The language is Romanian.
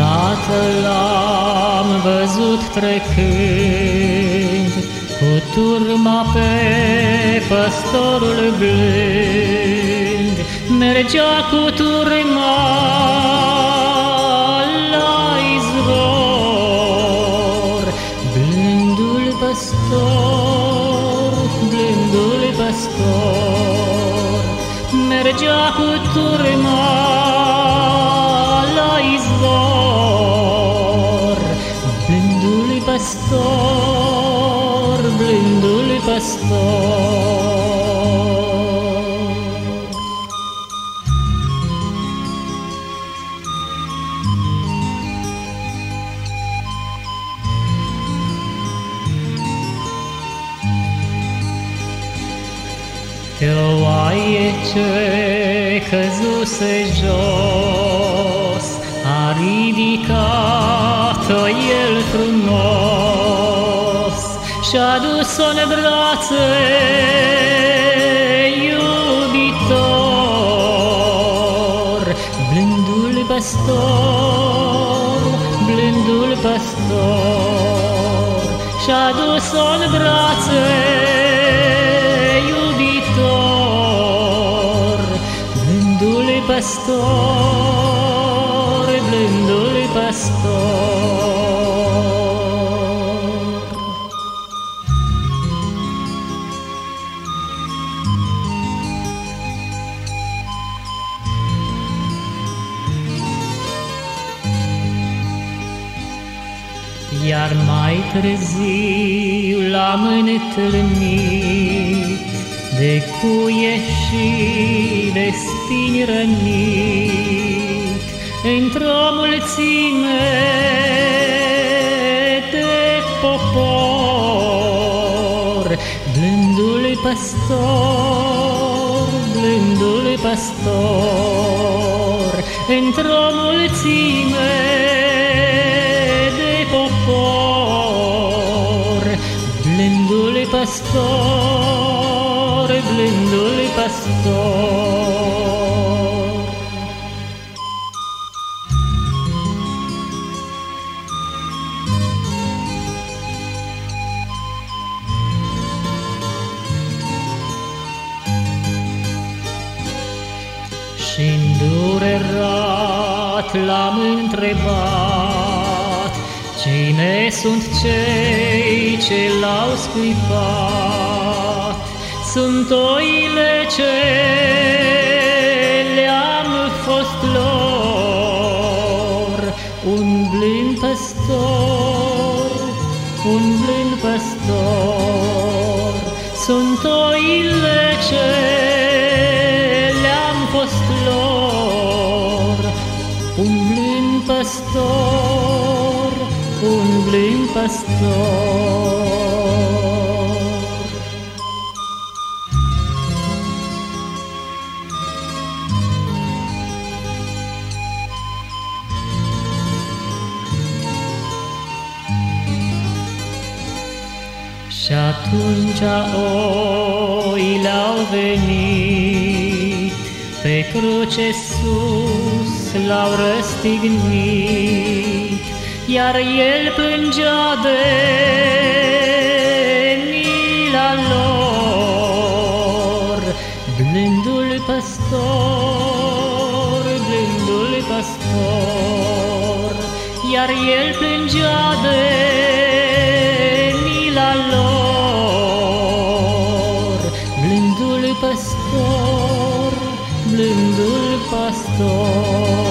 Odată l-am văzut trecând cu turma pe păstorul blând. Mergea cu turma la izvor. Blândul păstor, blândul păstor, mergea cu turma la izvor. Blândul păstor, blândul păstor. Pe o oaie ce căzuse jos, a ridicat-o el frumos și-a dus-o în brațe, iubitor. Blândul păstor, blândul păstor, și-a dus-o în brațe, blândul păstor, blândul păstor. Iar mai târziu l-am întâlnit de cuie și de spini rănit, într-o mulțime de popor. Blândul păstor, blândul păstor, într-o mulțime de popor. Blândul păstor, blândul păstor. Și îndurerat l-am întrebat, cine sunt cei ce l-au scuipat? Sunt oile ce le-am fost lor. Un blând păstor, un blând păstor, sunt oile ce le-am fost lor. Un blând păstor, un blând păstor. Și atunci oile au venit, pe cruce sus l-au răstignit, iar el plângea de mila lor. Blândul păstor, blândul păstor, iar el plângea de mila lor. Blândul păstor, blândul păstor.